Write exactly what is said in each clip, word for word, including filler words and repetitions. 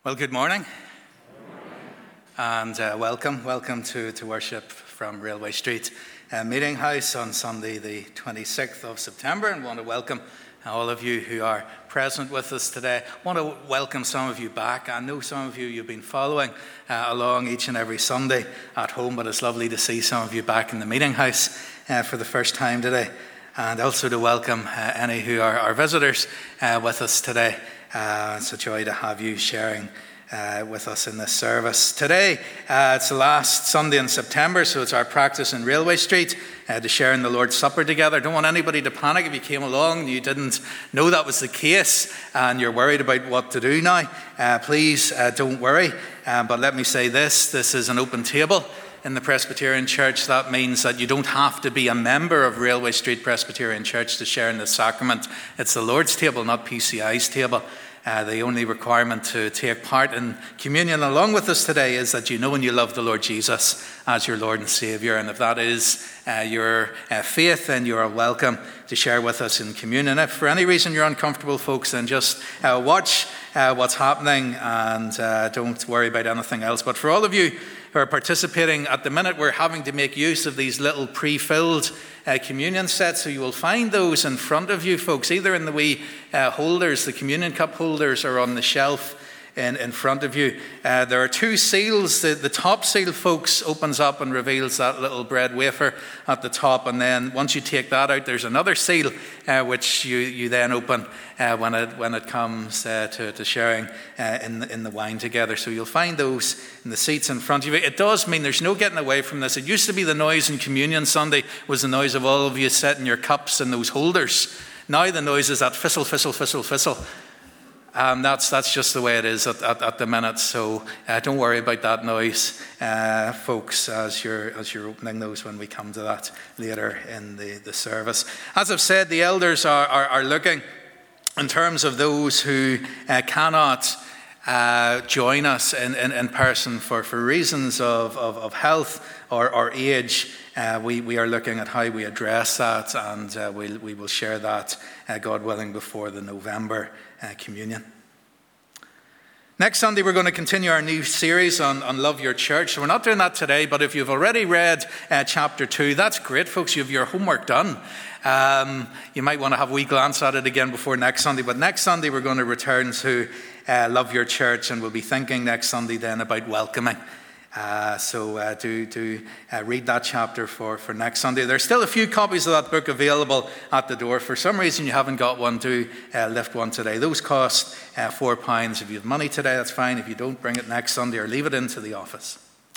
Well, good morning, and uh, welcome. Welcome to, to worship from Railway Street uh, Meeting House on Sunday, the twenty-sixth of September, and want to welcome all of you who are present with us today. I want to welcome some of you back. I know some of you, you've been following uh, along each and every Sunday at home, but it's lovely to see some of you back in the Meeting House uh, for the first time today, and also to welcome uh, any who are our visitors uh, with us today. Uh, it's a joy to have you sharing uh, with us in this service. Today, uh, it's the last Sunday in September, so it's our practice in Railway Street uh, to share in the Lord's Supper together. Don't want anybody to panic if you came along and you didn't know that was the case and you're worried about what to do now. Uh, please uh, don't worry, uh, but let me say this, this is an open table. In the Presbyterian Church, that means that you don't have to be a member of Railway Street Presbyterian Church to share in the sacrament. It's the Lord's table, not P C I's table. Uh, the only requirement to take part in communion along with us today is that you know and you love the Lord Jesus as your Lord and Saviour. And if that is uh, your uh, faith, then you are welcome to share with us in communion. If for any reason you're uncomfortable, folks, then just uh, watch uh, what's happening and uh, don't worry about anything else. But for all of you who are participating at the minute, we're having to make use of these little pre-filled uh, communion sets. So you will find those in front of you, folks, either in the wee uh, holders, the communion cup holders, or on the shelf in, in front of you. Uh, there are two seals. The, the top seal, folks, opens up and reveals that little bread wafer at the top. And then once you take that out, there's another seal uh, which you, you then open uh, when it when it comes uh, to, to sharing uh, in, the, in the wine together. So you'll find those in the seats in front of you. It does mean there's no getting away from this. It used to be the noise in Communion Sunday was the noise of all of you setting your cups in those holders. Now the noise is that fizzle, fizzle, fizzle, fizzle. Um, that's that's just the way it is at, at, at the minute. So uh, don't worry about that noise, uh, folks, as you're as you're opening those when we come to that later in the, the service. As I've said, the elders are are, are looking in terms of those who uh, cannot uh, join us in, in, in person for, for reasons of, of, of health or, or age. Uh, we, we are looking at how we address that, and uh, we'll, we will share that, uh, God willing, before the November uh, communion. Next Sunday, we're going to continue our new series on, on Love Your Church. So we're not doing that today, but if you've already read uh, chapter two, that's great, folks. You have your homework done. Um, you might want to have a wee glance at it again before next Sunday. But next Sunday, we're going to return to uh, Love Your Church, and we'll be thinking next Sunday then about welcoming. Uh, so uh, do do uh, read that chapter for, for next Sunday. There's still a few copies of that book available at the door. For some reason you haven't got one, do uh, lift one today. Those cost uh, four pounds. If you have money today, that's fine. If you don't, bring it next Sunday or leave it into the office.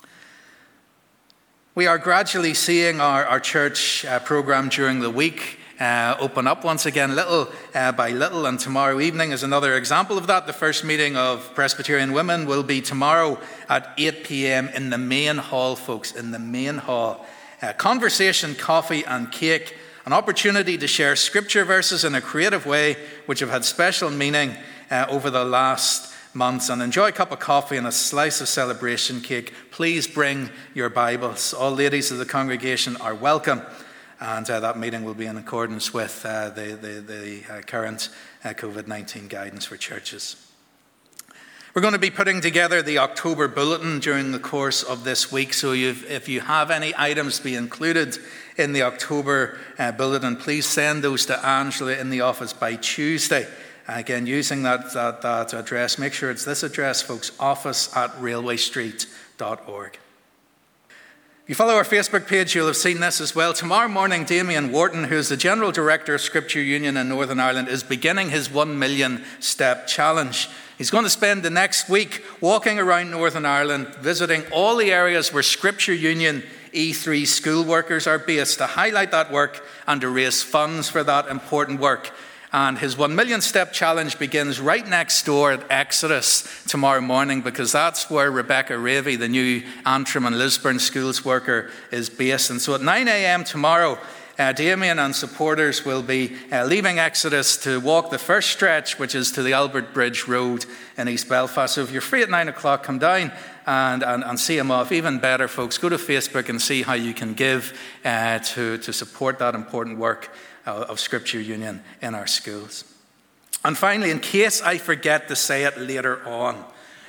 We are gradually seeing our, our church uh, program during the week Uh, open up once again, little uh, by little, and tomorrow evening is another example of that. The first meeting of Presbyterian Women will be tomorrow at eight p.m. in the main hall, folks, in the main hall. Uh, conversation, coffee and cake, an opportunity to share scripture verses in a creative way which have had special meaning uh, over the last months, and enjoy a cup of coffee and a slice of celebration cake. Please bring your Bibles. All ladies of the congregation are welcome. And uh, that meeting will be in accordance with uh, the, the, the uh, current uh, covid nineteen guidance for churches. We're going to be putting together the October bulletin during the course of this week. So you've, if you have any items to be included in the October uh, bulletin, please send those to Angela in the office by Tuesday. Again, using that, that, that address. Make sure it's this address, folks, office at railway street dot org. If you follow our Facebook page, you'll have seen this as well. Tomorrow morning, Damien Wharton, who is the General Director of Scripture Union in Northern Ireland, is beginning his one million step challenge. He's going to spend the next week walking around Northern Ireland, visiting all the areas where Scripture Union E three school workers are based, to highlight that work and to raise funds for that important work. And his one million step challenge begins right next door at Exodus tomorrow morning, because that's where Rebecca Ravey, the new Antrim and Lisburn schools worker, is based. And so at nine a.m. tomorrow, uh, Damien and supporters will be uh, leaving Exodus to walk the first stretch, which is to the Albert Bridge Road in East Belfast. So if you're free at nine o'clock, come down and, and, and see him off. Even better, folks, go to Facebook and see how you can give uh, to, to support that important work of Scripture Union in our schools. And finally, in case I forget to say it later on,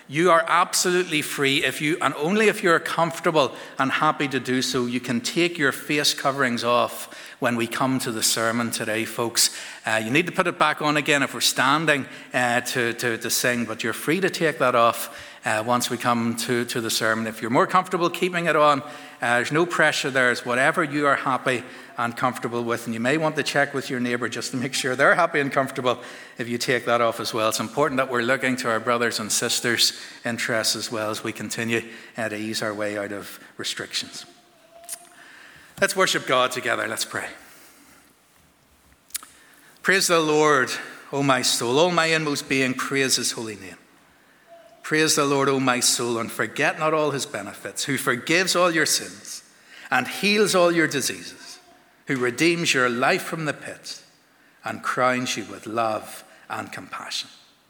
You are absolutely free if you, and only if you're comfortable and happy to do so, you can take your face coverings off when we come to the sermon today, folks. Uh, you need to put it back on again if we're standing uh, to, to, to sing, but you're free to take that off uh, once we come to, to the sermon. If you're more comfortable keeping it on, uh, there's no pressure there. It's whatever you are happy and comfortable with. And you may want to check with your neighbour just to make sure they're happy and comfortable if you take that off as well. It's important that we're looking to our brothers and sisters' interests as well as we continue uh, to ease our way out of restrictions. Let's worship God together. Let's pray. Praise the Lord, O my soul. All my inmost being, praise his holy name. Praise the Lord, O my soul, and forget not all his benefits, who forgives all your sins and heals all your diseases, who redeems your life from the pit and crowns you with love and compassion.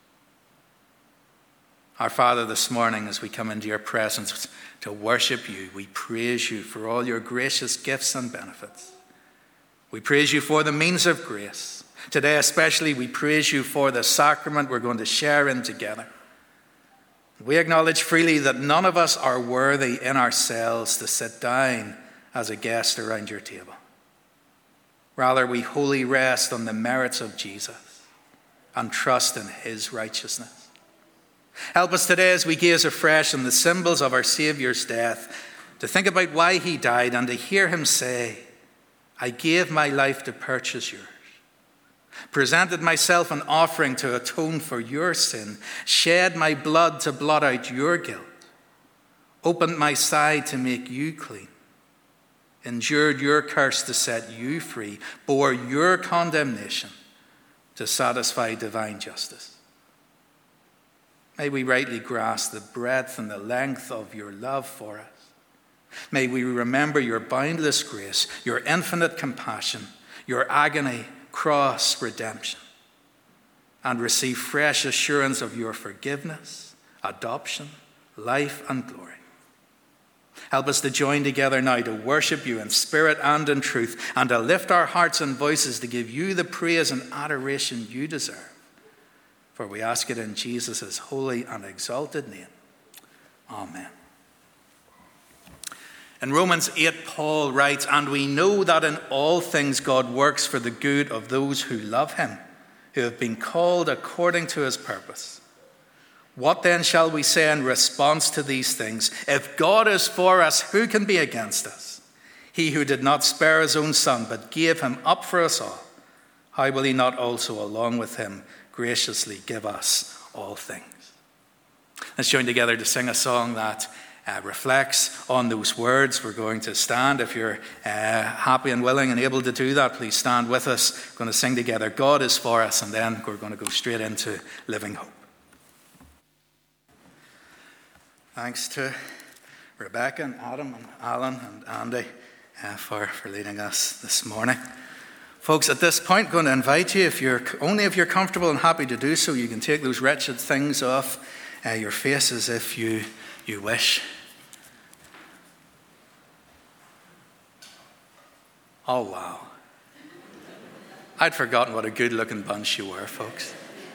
Our Father, this morning as we come into your presence to worship you, we praise you for all your gracious gifts and benefits. We praise you for the means of grace. Today especially we praise you for the sacrament we're going to share in together. We acknowledge freely that none of us are worthy in ourselves to sit down as a guest around your table. Rather, we wholly rest on the merits of Jesus and trust in his righteousness. Help us today as we gaze afresh on the symbols of our Saviour's death to think about why he died and to hear him say, I gave my life to purchase yours, presented myself an offering to atone for your sin, shed my blood to blot out your guilt, opened my side to make you clean, endured your curse to set you free, bore your condemnation to satisfy divine justice. May we rightly grasp the breadth and the length of your love for us. May we remember your boundless grace, your infinite compassion, your agony, cross, redemption, and receive fresh assurance of your forgiveness, adoption, life, and glory. Help us to join together now to worship you in spirit and in truth, and to lift our hearts and voices to give you the praise and adoration you deserve. For we ask it in Jesus' holy and exalted name. Amen. In Romans eight, Paul writes, and we know that in all things God works for the good of those who love him, who have been called according to his purpose. What then shall we say in response to these things? If God is for us, who can be against us? He who did not spare his own son, but gave him up for us all, how will he not also, along with him, graciously give us all things? Let's join together to sing a song that uh, reflects on those words. We're going to stand. If you're uh, happy and willing and able to do that, please stand with us. We're going to sing together, God is for us, and then we're going to go straight into Living Hope. Thanks to Rebecca and Adam and Alan and Andy uh, for, for leading us this morning. Folks, at this point, I'm going to invite you, if you're only if you're comfortable and happy to do so, you can take those wretched things off uh, your faces if you, you wish. Oh, wow. I'd forgotten what a good-looking bunch you were, folks.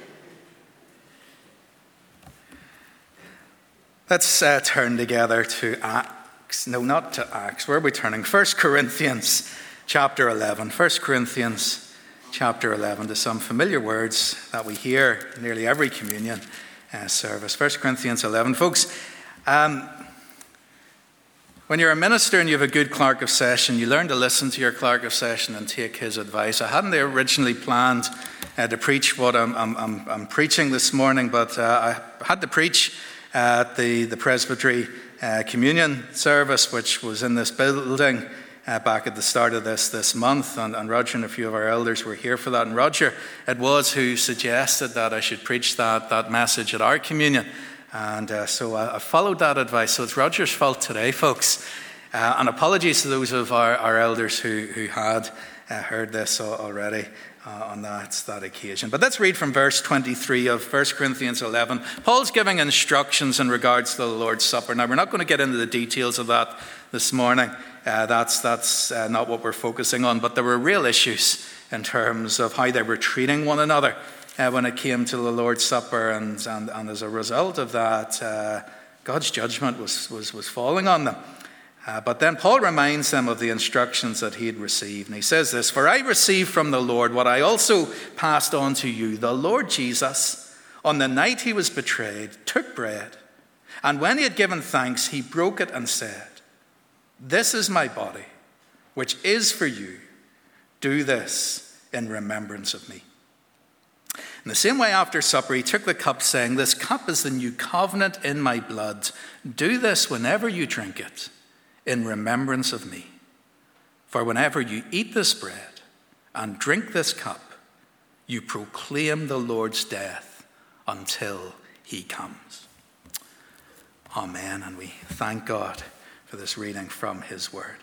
Let's uh, turn together to Acts. No, not to Acts. Where are we turning? First Corinthians chapter eleven. First Corinthians chapter eleven, to some familiar words that we hear in nearly every communion uh, service. First Corinthians eleven. Folks, um, when you're a minister and you have a good clerk of session, you learn to listen to your clerk of session and take his advice. I hadn't originally planned uh, to preach what I'm, I'm, I'm, I'm preaching this morning, but uh, I had to preach at the, the Presbytery uh, communion service, which was in this building uh, back at the start of this this month, and, and Roger and a few of our elders were here for that. And Roger, it was who suggested that I should preach that, that message at our communion. And uh, so I, I followed that advice. So it's Roger's fault today, folks. Uh, and apologies to those of our, our elders who, who had uh, heard this already. Uh, on that, that occasion. But let's read from verse twenty-three of First Corinthians eleven. Paul's giving instructions in regards to the Lord's Supper. Now, we're not going to get into the details of that this morning. Uh, that's that's uh, not what we're focusing on. But there were real issues in terms of how they were treating one another uh, when it came to the Lord's Supper, and, and, and as a result of that, uh, God's judgment was, was, was falling on them. Uh, but then Paul reminds them of the instructions that he had received. And he says this, "For I received from the Lord what I also passed on to you. The Lord Jesus, on the night he was betrayed, took bread. And when he had given thanks, he broke it and said, 'This is my body, which is for you. Do this in remembrance of me.' In the same way, after supper, he took the cup, saying, 'This cup is the new covenant in my blood. Do this whenever you drink it, in remembrance of me. For whenever you eat this bread and drink this cup, you proclaim the Lord's death until he comes.'" Amen. And we thank God for this reading from his word.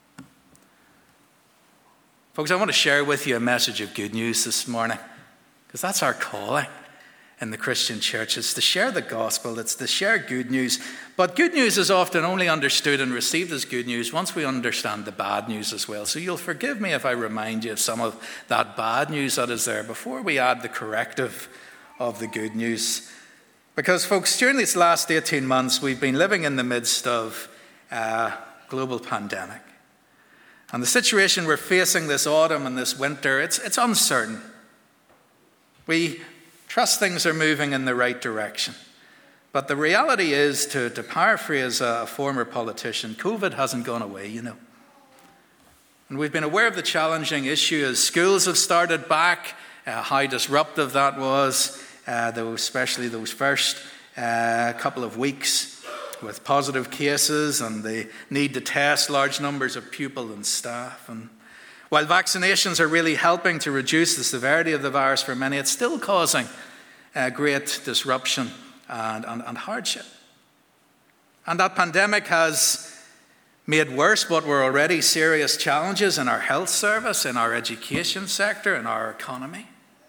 Folks, I want to share with you a message of good news this morning, because that's our calling in the Christian church. It's to share the gospel. It's to share good news. But good news is often only understood and received as good news once we understand the bad news as well. So you'll forgive me if I remind you of some of that bad news that is there before we add the corrective of the good news. Because, folks, during these last eighteen months, we've been living in the midst of a global pandemic. And the situation we're facing this autumn and this winter, it's, it's uncertain. We trust things are moving in the right direction. But the reality is, to, to paraphrase a former politician, COVID hasn't gone away, you know. And we've been aware of the challenging issue as schools have started back, uh, how disruptive that was, uh, those, especially those first uh, couple of weeks with positive cases and the need to test large numbers of pupil and staff. And while vaccinations are really helping to reduce the severity of the virus for many, it's still causing uh, great disruption and, and, and hardship. And that pandemic has made worse what were already serious challenges in our health service, in our education sector, in our economy.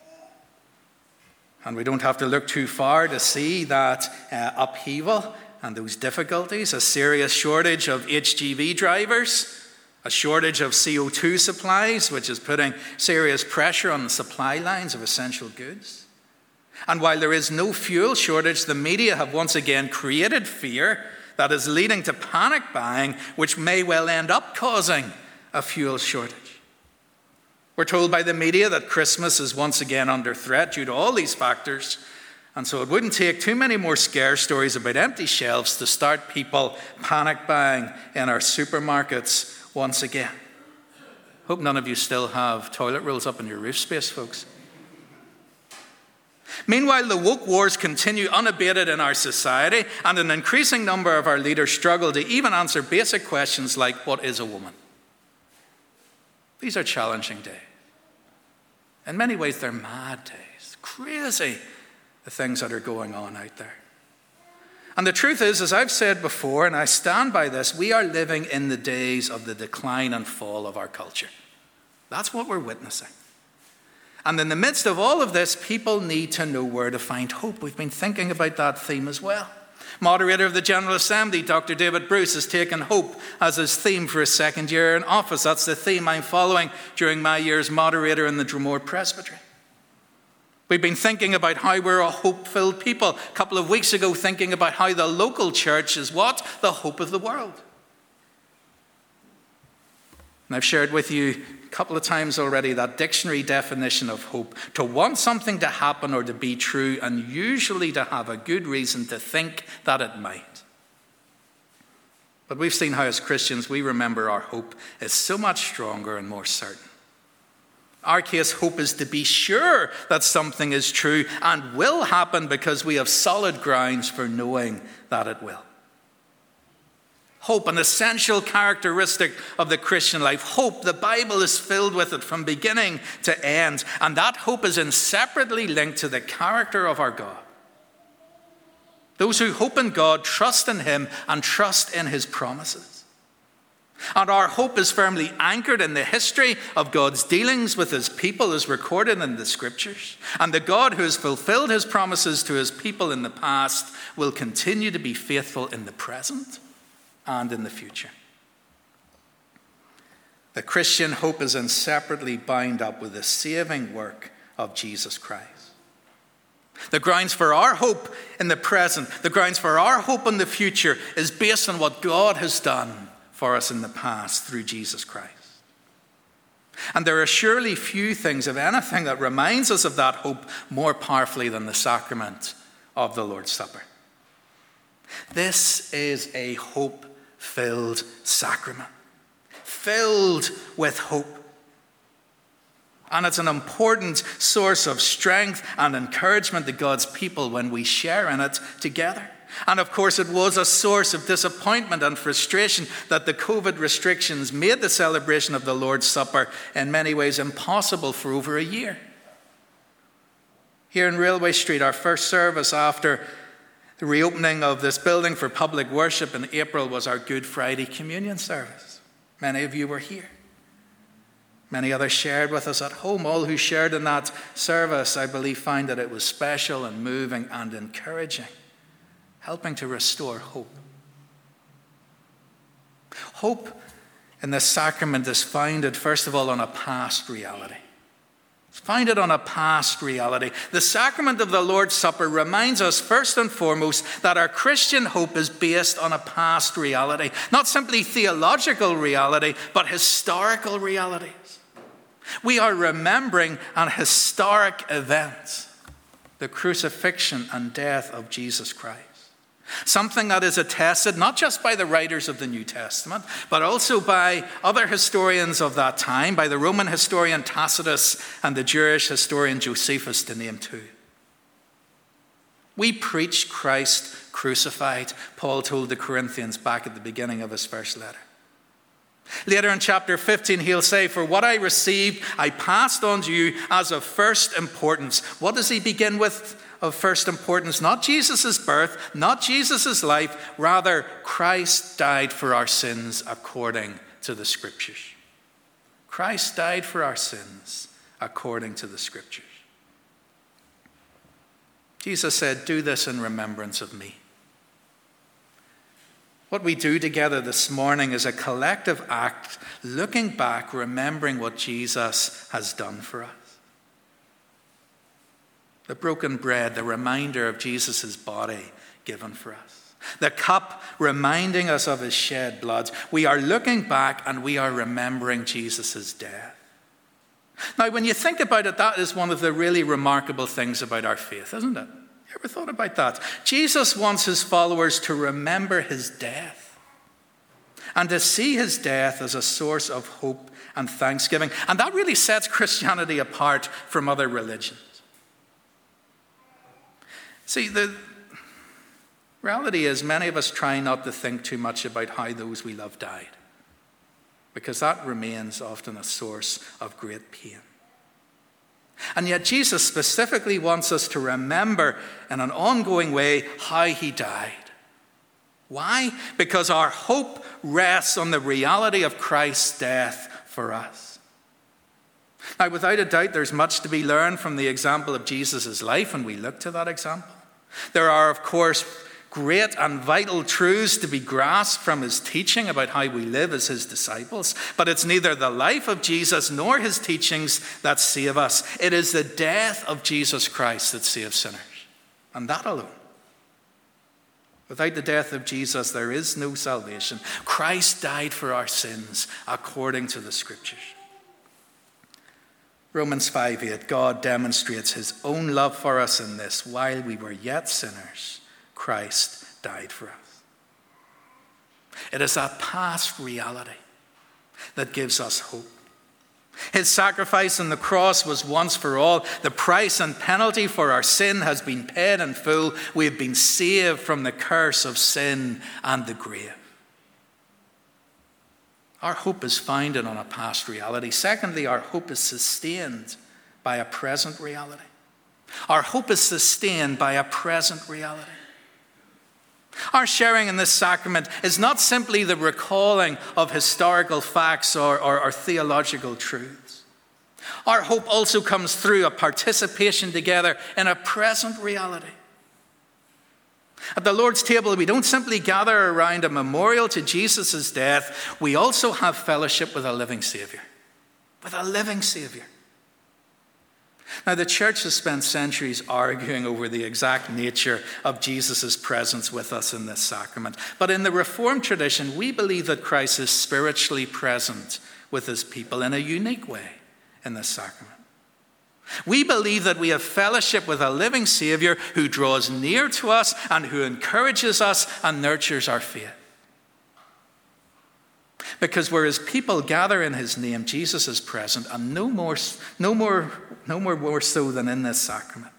And we don't have to look too far to see that uh, upheaval and those difficulties, a serious shortage of H G V drivers, a shortage of C O two supplies, which is putting serious pressure on the supply lines of essential goods. And while there is no fuel shortage, the media have once again created fear that is leading to panic buying, which may well end up causing a fuel shortage. We're told by the media that Christmas is once again under threat due to all these factors. And so it wouldn't take too many more scare stories about empty shelves to start people panic buying in our supermarkets once again. Hope none of you still have toilet rolls up in your roof space, folks. Meanwhile, the woke wars continue unabated in our society, and an increasing number of our leaders struggle to even answer basic questions like, what is a woman? These are challenging days. In many ways, they're mad days. Crazy, the things that are going on out there. And the truth is, as I've said before, and I stand by this, we are living in the days of the decline and fall of our culture. That's what we're witnessing. And in the midst of all of this, people need to know where to find hope. We've been thinking about that theme as well. Moderator of the General Assembly, Doctor David Bruce, has taken hope as his theme for his second year in office. That's the theme I'm following during my year as moderator in the Dromore Presbytery. We've been thinking about how we're a hope-filled people. A couple of weeks ago, thinking about how the local church is what? The hope of the world. And I've shared with you a couple of times already that dictionary definition of hope: to want something to happen or to be true, and usually to have a good reason to think that it might. But we've seen how as Christians we remember our hope is so much stronger and more certain. Our case, hope is to be sure that something is true and will happen because we have solid grounds for knowing that it will. Hope, an essential characteristic of the Christian life. Hope, the Bible is filled with it from beginning to end. And that hope is inseparably linked to the character of our God. Those who hope in God trust in Him and trust in His promises. And our hope is firmly anchored in the history of God's dealings with His people as recorded in the Scriptures. And the God who has fulfilled His promises to His people in the past will continue to be faithful in the present and in the future. The Christian hope is inseparably bound up with the saving work of Jesus Christ. The grounds for our hope in the present, the grounds for our hope in the future is based on what God has done for us in the past through Jesus Christ. And there are surely few things, if anything, that reminds us of that hope more powerfully than the sacrament of the Lord's Supper. This is a hope-filled sacrament, filled with hope. And it's an important source of strength and encouragement to God's people when we share in it together. And of course, it was a source of disappointment and frustration that the COVID restrictions made the celebration of the Lord's Supper in many ways impossible for over a year. Here in Railway Street, our first service after the reopening of this building for public worship in April was our Good Friday communion service. Many of you were here. Many others shared with us at home. All who shared in that service, I believe, found that it was special and moving and encouraging, helping to restore hope. Hope in this sacrament is founded, first of all, on a past reality. It's founded on a past reality. The sacrament of the Lord's Supper reminds us, first and foremost, that our Christian hope is based on a past reality. Not simply theological reality, but historical realities. We are remembering an historic event, the crucifixion and death of Jesus Christ. Something that is attested not just by the writers of the New Testament, but also by other historians of that time, by the Roman historian Tacitus and the Jewish historian Josephus, to name two. We preach Christ crucified, Paul told the Corinthians back at the beginning of his first letter. Later in chapter fifteen, he'll say, "For what I received, I passed on to you as of first importance." What does he begin with of first importance? Not Jesus' birth, not Jesus' life, rather Christ died for our sins according to the Scriptures. Christ died for our sins according to the Scriptures. Jesus said, "Do this in remembrance of me." What we do together this morning is a collective act, looking back, remembering what Jesus has done for us. The broken bread, the reminder of Jesus' body given for us. The cup reminding us of his shed blood. We are looking back and we are remembering Jesus' death. Now, when you think about it, that is one of the really remarkable things about our faith, isn't it? You ever thought about that? Jesus wants his followers to remember his death and to see his death as a source of hope and thanksgiving. And that really sets Christianity apart from other religions. See, the reality is many of us try not to think too much about how those we love died, because that remains often a source of great pain. And yet Jesus specifically wants us to remember in an ongoing way how he died. Why? Because our hope rests on the reality of Christ's death for us. Now, without a doubt, there's much to be learned from the example of Jesus' life, and we look to that example. There are, of course, great and vital truths to be grasped from his teaching about how we live as his disciples. But it's neither the life of Jesus nor his teachings that save us. It is the death of Jesus Christ that saves sinners, and that alone. Without the death of Jesus, there is no salvation. Christ died for our sins according to the Scriptures. Romans five eight, God demonstrates his own love for us in this: while we were yet sinners, Christ died for us. It is that past reality that gives us hope. His sacrifice on the cross was once for all. The price and penalty for our sin has been paid in full. We have been saved from the curse of sin and the grave. Our hope is founded on a past reality. Secondly, our hope is sustained by a present reality. Our hope is sustained by a present reality. Our sharing in this sacrament is not simply the recalling of historical facts or, or, or theological truths. Our hope also comes through a participation together in a present reality. At the Lord's table, we don't simply gather around a memorial to Jesus' death. We also have fellowship with a living Savior. With a living Savior. Now, the church has spent centuries arguing over the exact nature of Jesus' presence with us in this sacrament. But in the Reformed tradition, we believe that Christ is spiritually present with his people in a unique way in this sacrament. We believe that we have fellowship with a living Savior who draws near to us and who encourages us and nurtures our faith. Because whereas people gather in his name, Jesus is present, and no more, no more, no more, more so than in this sacrament.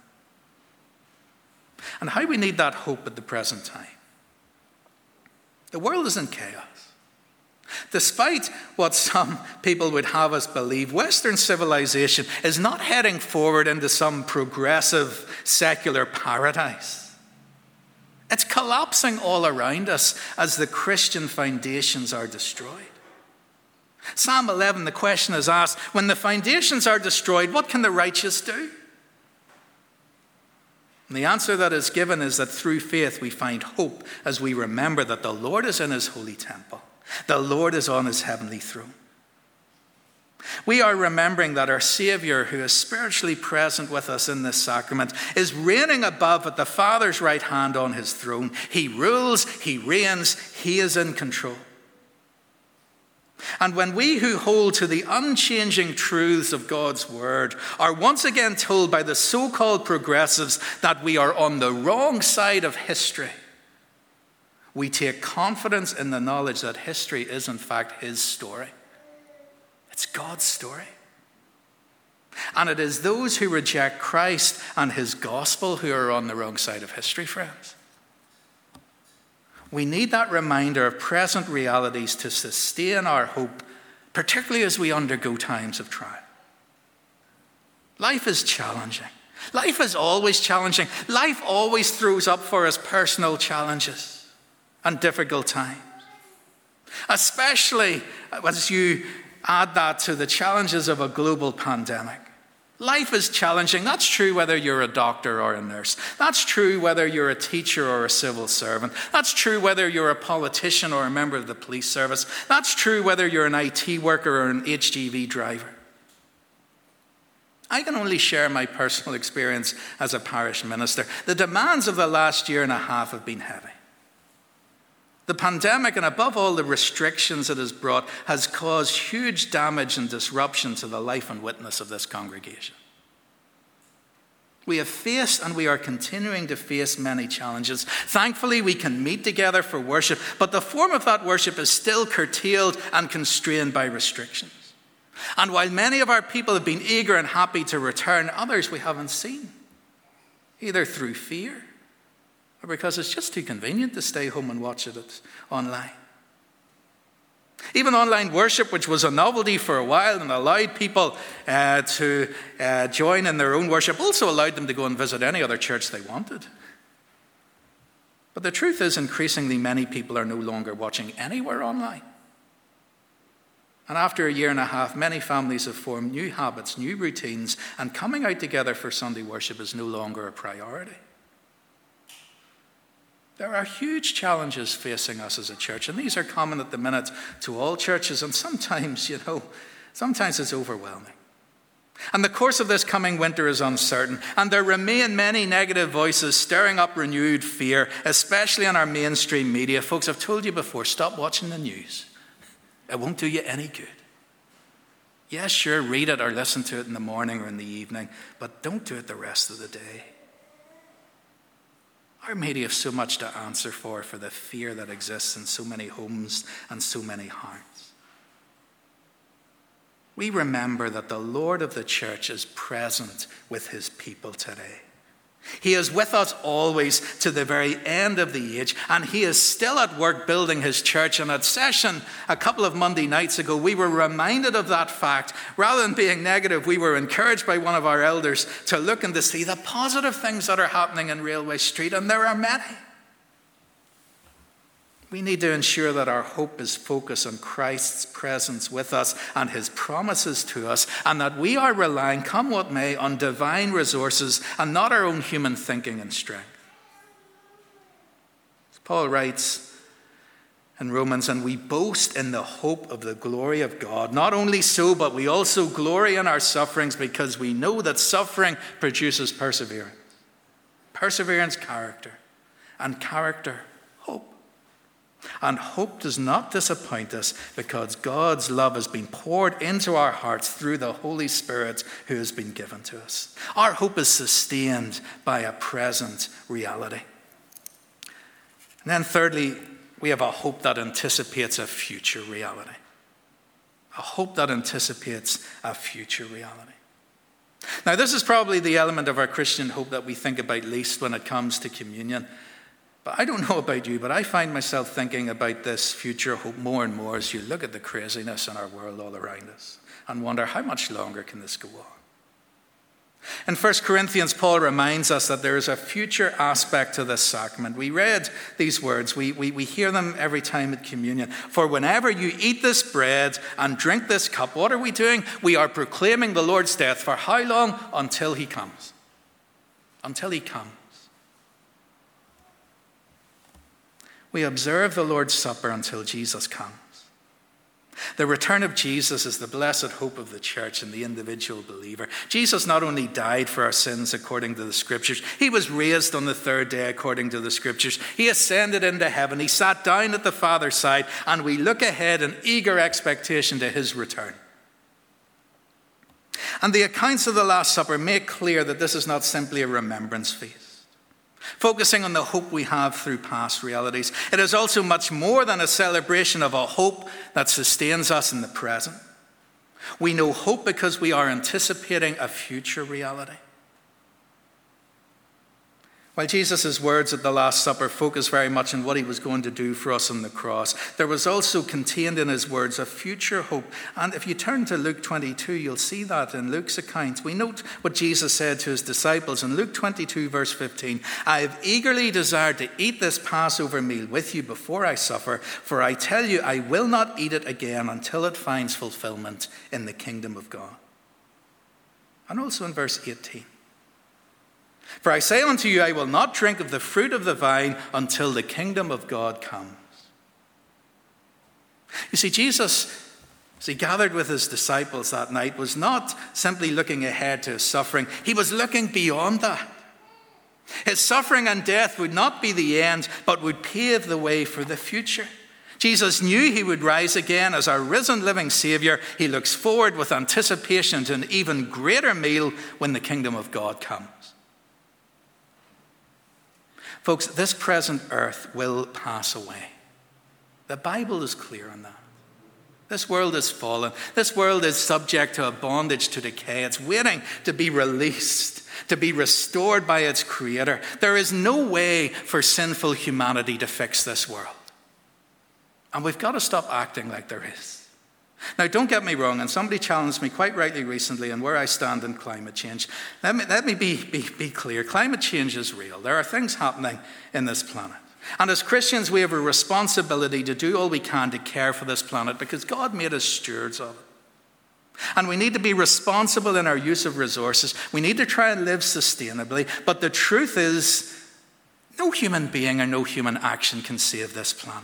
And how we need that hope at the present time. The world is in chaos. Despite what some people would have us believe, Western civilization is not heading forward into some progressive secular paradise. It's collapsing all around us as the Christian foundations are destroyed. Psalm eleven, the question is asked, when the foundations are destroyed, what can the righteous do? And the answer that is given is that through faith we find hope as we remember that the Lord is in his holy temple. The Lord is on his heavenly throne. We are remembering that our Savior, who is spiritually present with us in this sacrament, is reigning above at the Father's right hand on his throne. He rules, he reigns, he is in control. And when we who hold to the unchanging truths of God's word are once again told by the so-called progressives that we are on the wrong side of history, we take confidence in the knowledge that history is in fact his story. It's God's story. And it is those who reject Christ and his gospel who are on the wrong side of history, friends. We need that reminder of present realities to sustain our hope, particularly as we undergo times of trial. Life is challenging. Life is always challenging. Life always throws up for us personal challenges and difficult times. Especially as you add that to the challenges of a global pandemic. Life is challenging. That's true whether you're a doctor or a nurse. That's true whether you're a teacher or a civil servant. That's true whether you're a politician or a member of the police service. That's true whether you're an I T worker or an H G V driver. I can only share my personal experience as a parish minister. The demands of the last year and a half have been heavy. The pandemic, and above all the restrictions it has brought, has caused huge damage and disruption to the life and witness of this congregation. We have faced and we are continuing to face many challenges. Thankfully, we can meet together for worship, but the form of that worship is still curtailed and constrained by restrictions. And while many of our people have been eager and happy to return, others we haven't seen, either through fear or because it's just too convenient to stay home and watch it online. Even online worship, which was a novelty for a while and allowed people uh, to uh, join in their own worship, also allowed them to go and visit any other church they wanted. But the truth is, increasingly many people are no longer watching anywhere online. And after a year and a half, many families have formed new habits, new routines, and coming out together for Sunday worship is no longer a priority. There are huge challenges facing us as a church, and these are common at the minute to all churches, and sometimes, you know, sometimes it's overwhelming. And the course of this coming winter is uncertain, and there remain many negative voices stirring up renewed fear, especially in our mainstream media. Folks, I've told you before, stop watching the news. It won't do you any good. Yes, sure, read it or listen to it in the morning or in the evening, but don't do it the rest of the day. Our media have so much to answer for, for the fear that exists in so many homes and so many hearts. We remember that the Lord of the church is present with his people today. He is with us always to the very end of the age, and he is still at work building his church. And at session a couple of Monday nights ago, we were reminded of that fact. Rather than being negative, we were encouraged by one of our elders to look and to see the positive things that are happening in Railway Street, and there are many. We need to ensure that our hope is focused on Christ's presence with us and his promises to us, and that we are relying, come what may, on divine resources and not our own human thinking and strength. As Paul writes in Romans, and we boast in the hope of the glory of God. Not only so, but we also glory in our sufferings because we know that suffering produces perseverance. Perseverance, character, and character, hope. And hope does not disappoint us because God's love has been poured into our hearts through the Holy Spirit who has been given to us. Our hope is sustained by a present reality. And then thirdly, we have a hope that anticipates a future reality. A hope that anticipates a future reality. Now, this is probably the element of our Christian hope that we think about least when it comes to communion. But I don't know about you, but I find myself thinking about this future hope more and more as you look at the craziness in our world all around us and wonder, how much longer can this go on? In First Corinthians, Paul reminds us that there is a future aspect to this sacrament. We read these words. We, we, we hear them every time at communion. For whenever you eat this bread and drink this cup, what are we doing? We are proclaiming the Lord's death. For how long? Until he comes. Until he comes. We observe the Lord's Supper until Jesus comes. The return of Jesus is the blessed hope of the church and the individual believer. Jesus not only died for our sins according to the scriptures, he was raised on the third day according to the scriptures. He ascended into heaven. He sat down at the Father's side, and we look ahead in eager expectation to his return. And the accounts of the Last Supper make clear that this is not simply a remembrance feast, focusing on the hope we have through past realities. It is also much more than a celebration of a hope that sustains us in the present. We know hope because we are anticipating a future reality. While Jesus' words at the Last Supper focus very much on what he was going to do for us on the cross, there was also contained in his words a future hope. And if you turn to Luke twenty-two, you'll see that in Luke's account. We note what Jesus said to his disciples in Luke twenty-two, verse fifteen. I have eagerly desired to eat this Passover meal with you before I suffer, for I tell you, I will not eat it again until it finds fulfillment in the kingdom of God. And also in verse eighteen. For I say unto you, I will not drink of the fruit of the vine until the kingdom of God comes. You see, Jesus, as he gathered with his disciples that night, was not simply looking ahead to his suffering. He was looking beyond that. His suffering and death would not be the end, but would pave the way for the future. Jesus knew he would rise again as our risen living Savior. He looks forward with anticipation to an even greater meal when the kingdom of God comes. Folks, this present earth will pass away. The Bible is clear on that. This world is fallen. This world is subject to a bondage to decay. It's waiting to be released, to be restored by its creator. There is no way for sinful humanity to fix this world. And we've got to stop acting like there is. Now, don't get me wrong, and somebody challenged me quite rightly recently on where I stand in climate change. Let me, let me be, be, be clear. Climate change is real. There are things happening in this planet. And as Christians, we have a responsibility to do all we can to care for this planet because God made us stewards of it. And we need to be responsible in our use of resources. We need to try and live sustainably. But the truth is, no human being or no human action can save this planet.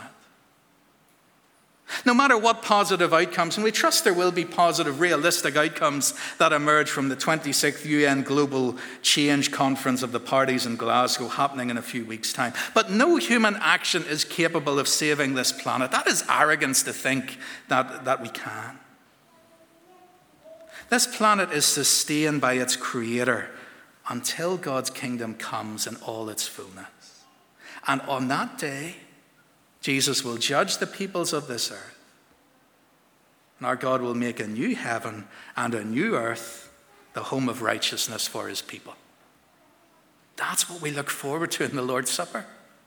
No matter what positive outcomes, and we trust there will be positive, realistic outcomes that emerge from the twenty-sixth U N Global Change Conference of the Parties in Glasgow happening in a few weeks' time. But no human action is capable of saving this planet. That is arrogance to think that, that we can. This planet is sustained by its creator until God's kingdom comes in all its fullness. And on that day, Jesus will judge the peoples of this earth. And our God will make a new heaven and a new earth the home of righteousness for his people. That's what we look forward to in the Lord's Supper.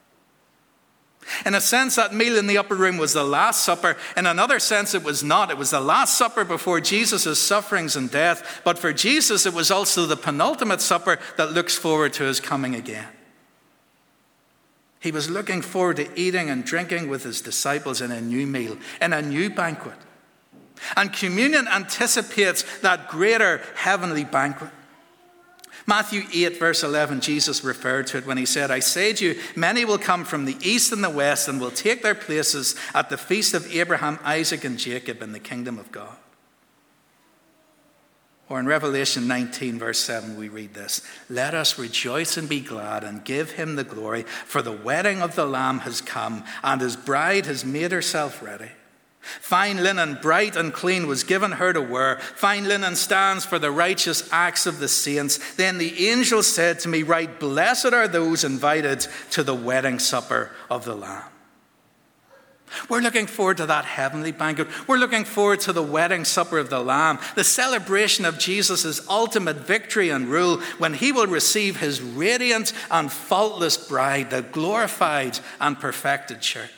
In a sense, that meal in the upper room was the Last Supper. In another sense, it was not. It was the Last Supper before Jesus' sufferings and death. But for Jesus, it was also the penultimate supper that looks forward to his coming again. He was looking forward to eating and drinking with his disciples in a new meal, in a new banquet. And communion anticipates that greater heavenly banquet. Matthew eight, verse eleven, Jesus referred to it when he said, I say to you, many will come from the east and the west and will take their places at the feast of Abraham, Isaac, and Jacob in the kingdom of God. Or in Revelation nineteen, verse seven, we read this, let us rejoice and be glad and give him the glory, for the wedding of the Lamb has come, and his bride has made herself ready. Fine linen, bright and clean, was given her to wear. Fine linen stands for the righteous acts of the saints. Then the angel said to me, right, blessed are those invited to the wedding supper of the Lamb. We're looking forward to that heavenly banquet. We're looking forward to the wedding supper of the Lamb, the celebration of Jesus' ultimate victory and rule when he will receive his radiant and faultless bride, the glorified and perfected church.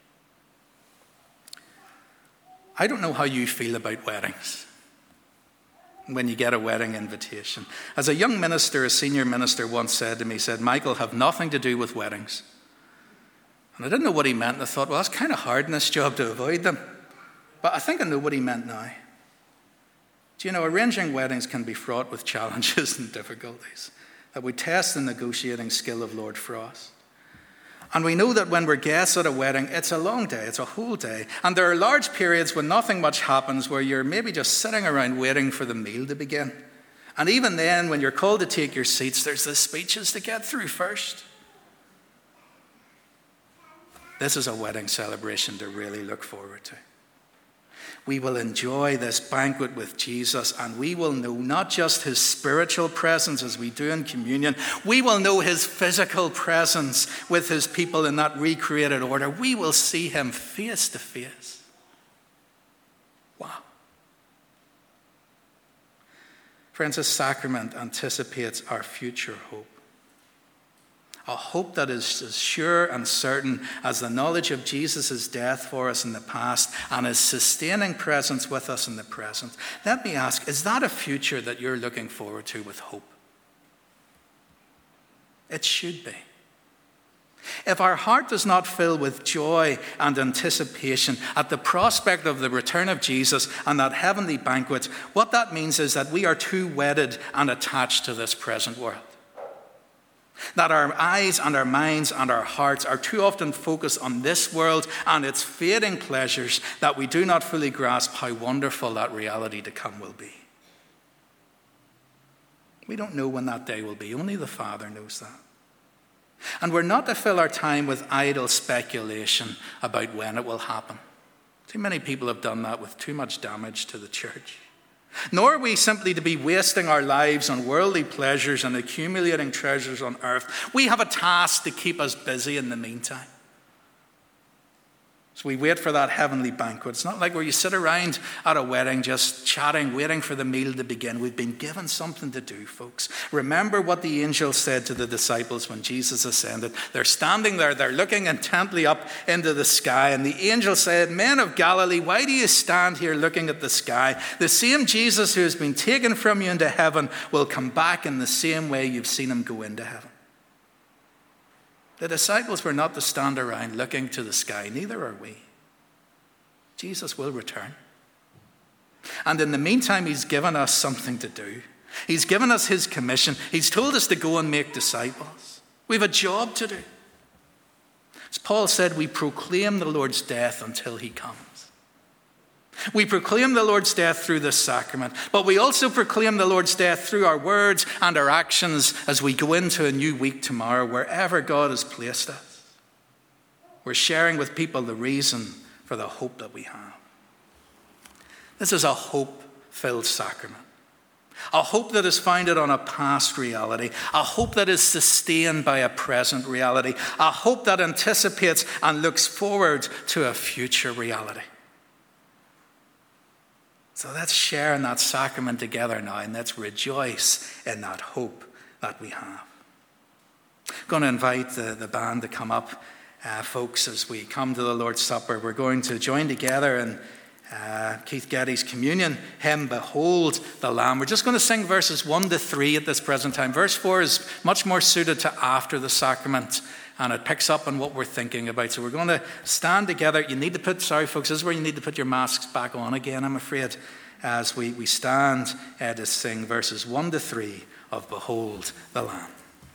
I don't know how you feel about weddings when you get a wedding invitation. As a young minister, a senior minister once said to me, he said, Michael, have nothing to do with weddings. And I didn't know what he meant, and I thought, well, it's kind of hard in this job to avoid them. But I think I know what he meant now. Do you know, arranging weddings can be fraught with challenges and difficulties that we test the negotiating skill of Lord Frost. And we know that when we're guests at a wedding, it's a long day, it's a whole day. And there are large periods when nothing much happens, where you're maybe just sitting around waiting for the meal to begin. And even then, when you're called to take your seats, there's the speeches to get through first. This is a wedding celebration to really look forward to. We will enjoy this banquet with Jesus, and we will know not just his spiritual presence as we do in communion, we will know his physical presence with his people in that recreated order. We will see him face to face. Wow. Friends, this sacrament anticipates our future hope. A hope that is as sure and certain as the knowledge of Jesus' death for us in the past and his sustaining presence with us in the present. Let me ask, is that a future that you're looking forward to with hope? It should be. If our heart does not fill with joy and anticipation at the prospect of the return of Jesus and that heavenly banquet, what that means is that we are too wedded and attached to this present world. That our eyes and our minds and our hearts are too often focused on this world and its fading pleasures, that we do not fully grasp how wonderful that reality to come will be. We don't know when that day will be. Only the Father knows that. And we're not to fill our time with idle speculation about when it will happen. Too many people have done that with too much damage to the church. Nor are we simply to be wasting our lives on worldly pleasures and accumulating treasures on earth. We have a task to keep us busy in the meantime. So we wait for that heavenly banquet. It's not like where you sit around at a wedding just chatting, waiting for the meal to begin. We've been given something to do, folks. Remember what the angel said to the disciples when Jesus ascended. They're standing there, they're looking intently up into the sky, and the angel said, Men of Galilee, why do you stand here looking at the sky? The same Jesus who has been taken from you into heaven will come back in the same way you've seen him go into heaven. The disciples were not to stand around looking to the sky, neither are we. Jesus will return. And in the meantime, he's given us something to do. He's given us his commission. He's told us to go and make disciples. We have a job to do. As Paul said, we proclaim the Lord's death until he comes. We proclaim the Lord's death through this sacrament, but we also proclaim the Lord's death through our words and our actions as we go into a new week tomorrow, wherever God has placed us. We're sharing with people the reason for the hope that we have. This is a hope-filled sacrament. A hope that is founded on a past reality. A hope that is sustained by a present reality. A hope that anticipates and looks forward to a future reality. So let's share in that sacrament together now, and let's rejoice in that hope that we have. I'm going to invite the, the band to come up, uh, folks, as we come to the Lord's Supper. We're going to join together in uh, Keith Getty's communion hymn, Behold the Lamb. We're just going to sing verses one to three at this present time. Verse four is much more suited to after the sacrament, and it picks up on what we're thinking about. So we're going to stand together. You need to put, sorry folks, this is where you need to put your masks back on again, I'm afraid, as we, we stand uh, to sing verses one to three of Behold the Lamb.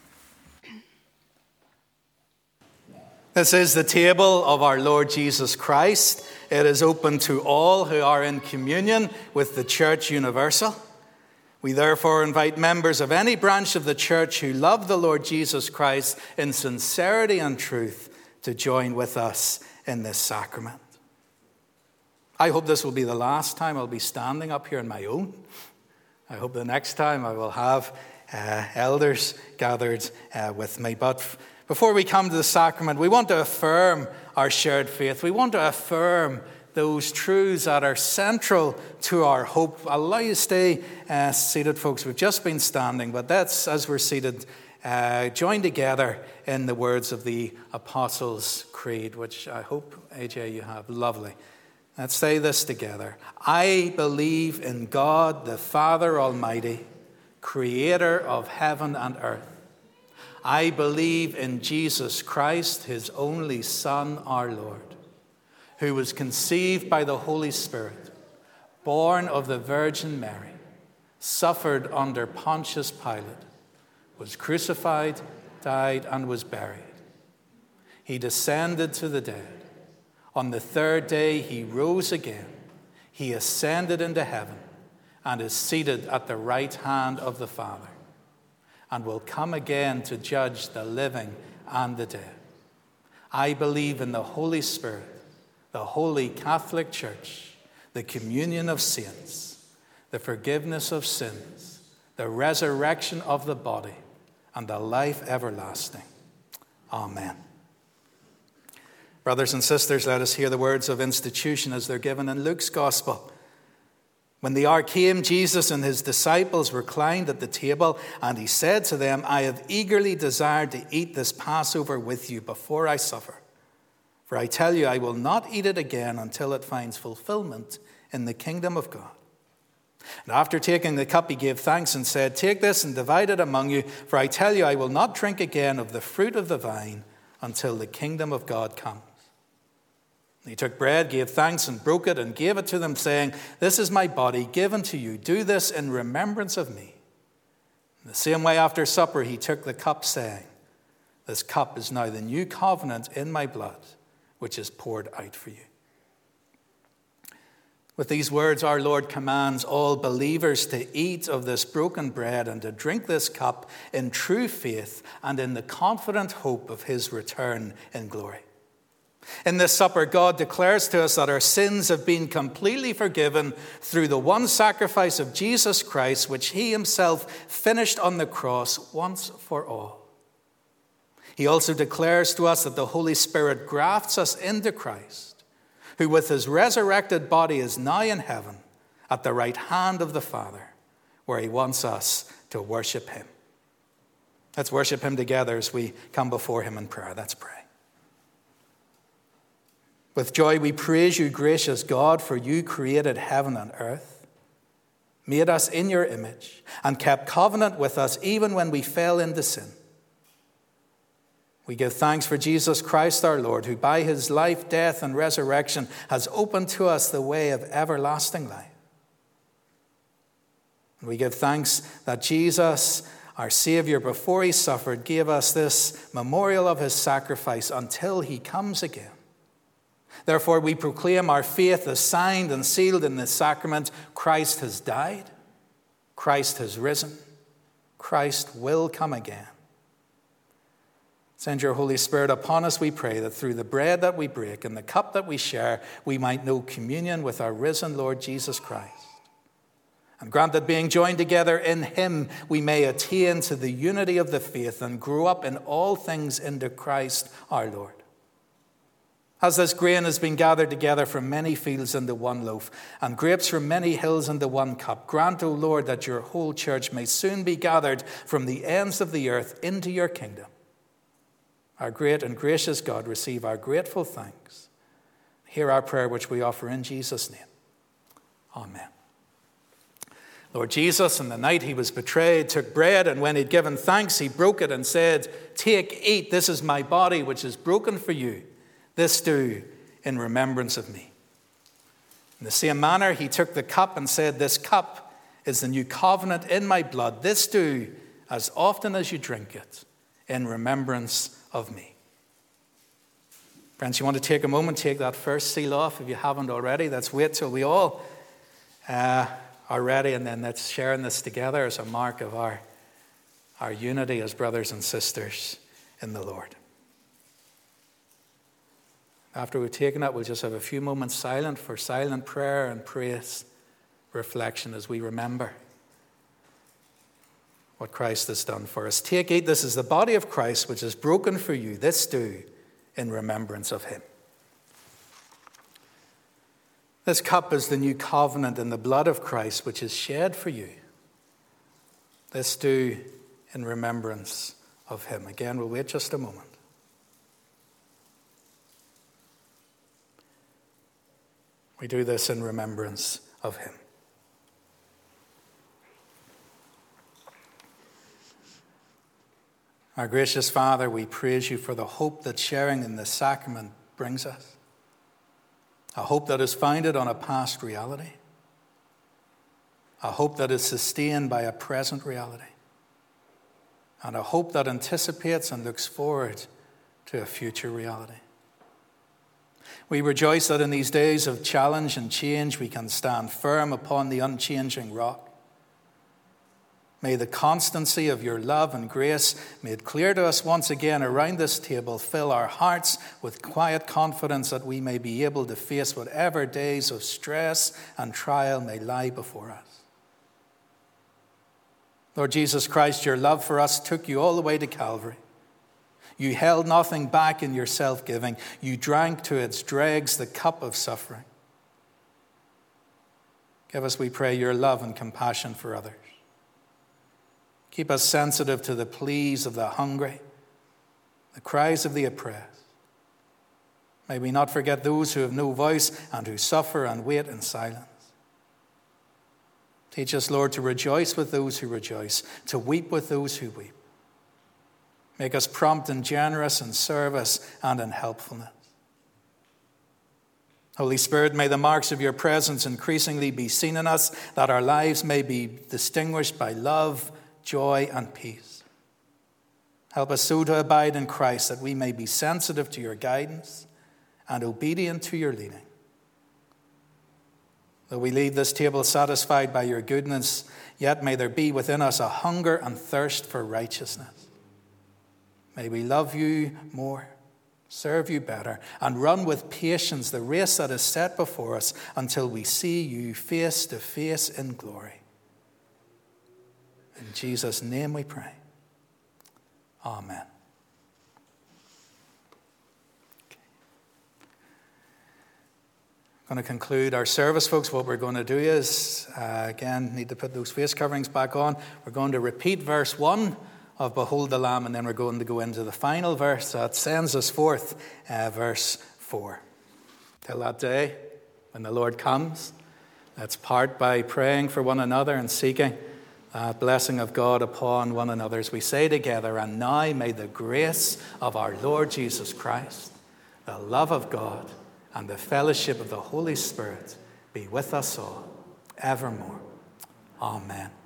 This is the table of our Lord Jesus Christ. It is open to all who are in communion with the Church Universal. We therefore invite members of any branch of the church who love the Lord Jesus Christ in sincerity and truth to join with us in this sacrament. I hope this will be the last time I'll be standing up here on my own. I hope the next time I will have uh, elders gathered uh, with me. But before we come to the sacrament, we want to affirm our shared faith. We want to affirm those truths that are central to our hope. I'll allow you to stay uh, seated, folks. We've just been standing, but that's, as we're seated, uh, join together in the words of the Apostles' Creed, which I hope, A J, you have. Lovely. Let's say this together. I believe in God, the Father Almighty, creator of heaven and earth. I believe in Jesus Christ, his only Son, our Lord, who was conceived by the Holy Spirit, born of the Virgin Mary, suffered under Pontius Pilate, was crucified, died, and was buried. He descended to the dead. On the third day he rose again. He ascended into heaven and is seated at the right hand of the Father, and will come again to judge the living and the dead. I believe in the Holy Spirit, the Holy Catholic Church, the communion of saints, the forgiveness of sins, the resurrection of the body, and the life everlasting. Amen. Brothers and sisters, let us hear the words of institution as they're given in Luke's Gospel. When the hour came, Jesus and his disciples reclined at the table, and he said to them, I have eagerly desired to eat this Passover with you before I suffer. For I tell you, I will not eat it again until it finds fulfillment in the kingdom of God. And after taking the cup, he gave thanks and said, Take this and divide it among you, for I tell you, I will not drink again of the fruit of the vine until the kingdom of God comes. He took bread, gave thanks, and broke it, and gave it to them, saying, This is my body given to you. Do this in remembrance of me. In the same way, after supper, he took the cup, saying, This cup is now the new covenant in my blood, which is poured out for you. With these words, our Lord commands all believers to eat of this broken bread and to drink this cup in true faith and in the confident hope of his return in glory. In this supper, God declares to us that our sins have been completely forgiven through the one sacrifice of Jesus Christ, which he himself finished on the cross once for all. He also declares to us that the Holy Spirit grafts us into Christ, who with his resurrected body is now in heaven at the right hand of the Father, where he wants us to worship him. Let's worship him together as we come before him in prayer. Let's pray. With joy we praise you, gracious God, for you created heaven and earth, made us in your image, and kept covenant with us even when we fell into sin. We give thanks for Jesus Christ our Lord, who by his life, death, and resurrection has opened to us the way of everlasting life. And we give thanks that Jesus, our Savior, before he suffered, gave us this memorial of his sacrifice until he comes again. Therefore, we proclaim our faith as signed and sealed in this sacrament. Christ has died. Christ has risen. Christ will come again. Send your Holy Spirit upon us, we pray, that through the bread that we break and the cup that we share, we might know communion with our risen Lord Jesus Christ. And grant that being joined together in him, we may attain to the unity of the faith and grow up in all things into Christ our Lord. As this grain has been gathered together from many fields into one loaf, and grapes from many hills into one cup, grant, O Lord, that your whole church may soon be gathered from the ends of the earth into your kingdom. Our great and gracious God, receive our grateful thanks. Hear our prayer, which we offer in Jesus' name. Amen. Lord Jesus, on the night he was betrayed, took bread, and when he'd given thanks, he broke it and said, Take, eat, this is my body, which is broken for you. This do in remembrance of me. In the same manner, he took the cup and said, This cup is the new covenant in my blood. This do as often as you drink it in remembrance of me. Friends, you want to take a moment, take that first seal off if you haven't already. Let's wait till we all uh, are ready, and then let's share in this together as a mark of our, our unity as brothers and sisters in the Lord. After we've taken it, we'll just have a few moments silent for silent prayer and praise, reflection as we remember what Christ has done for us. Take, eat, this is the body of Christ which is broken for you. This do in remembrance of him. This cup is the new covenant in the blood of Christ which is shed for you. This do in remembrance of him. Again, we'll wait just a moment. We do this in remembrance of him. Our gracious Father, we praise you for the hope that sharing in this sacrament brings us. A hope that is founded on a past reality. A hope that is sustained by a present reality. And a hope that anticipates and looks forward to a future reality. We rejoice that in these days of challenge and change, we can stand firm upon the unchanging rock. May the constancy of your love and grace, made clear to us once again around this table, fill our hearts with quiet confidence that we may be able to face whatever days of stress and trial may lie before us. Lord Jesus Christ, your love for us took you all the way to Calvary. You held nothing back in your self-giving. You drank to its dregs the cup of suffering. Give us, we pray, your love and compassion for others. Keep us sensitive to the pleas of the hungry, the cries of the oppressed. May we not forget those who have no voice and who suffer and wait in silence. Teach us, Lord, to rejoice with those who rejoice, to weep with those who weep. Make us prompt and generous in service and in helpfulness. Holy Spirit, may the marks of your presence increasingly be seen in us, that our lives may be distinguished by love, joy, and peace. Help us so to abide in Christ that we may be sensitive to your guidance and obedient to your leading. Though we leave this table satisfied by your goodness, yet may there be within us a hunger and thirst for righteousness. May we love you more, serve you better, and run with patience the race that is set before us until we see you face to face in glory. In Jesus' name we pray. Amen. Okay. I'm going to conclude our service, folks. What we're going to do is, uh, again, need to put those face coverings back on. We're going to repeat verse one of Behold the Lamb, and then we're going to go into the final verse that sends us forth, uh, verse four. Till that day, when the Lord comes, let's part by praying for one another and seeking Uh, blessing of God upon one another as we say together, and now may the grace of our Lord Jesus Christ, the love of God, and the fellowship of the Holy Spirit be with us all evermore. Amen.